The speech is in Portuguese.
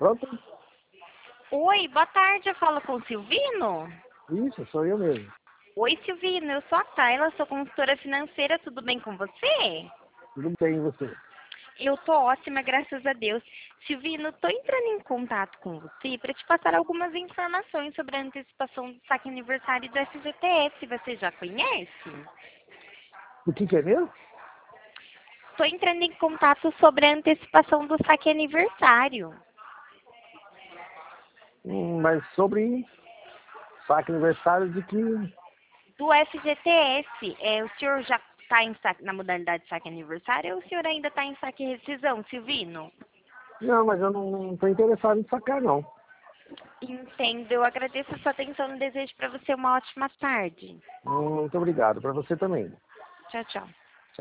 Pronto? Oi, boa tarde, eu falo com o Silvino? Isso, sou eu mesmo. Oi, Silvino, eu sou a Tayla, sou consultora financeira, tudo bem com você? Tudo bem, e você? Eu tô ótima, graças a Deus. Silvino, tô entrando em contato com você para te passar algumas informações sobre a antecipação do saque aniversário do FGTS, você já conhece? O que é mesmo? Tô entrando em contato sobre a antecipação do saque aniversário. Mas sobre saque aniversário de que... Do FGTS, o senhor já está na modalidade de saque aniversário ou o senhor ainda está em saque rescisão, Silvino? Não, mas eu não estou interessado em sacar, não. Entendo, eu agradeço a sua atenção e desejo para você uma ótima tarde. Muito obrigado. Para você também. Tchau, tchau.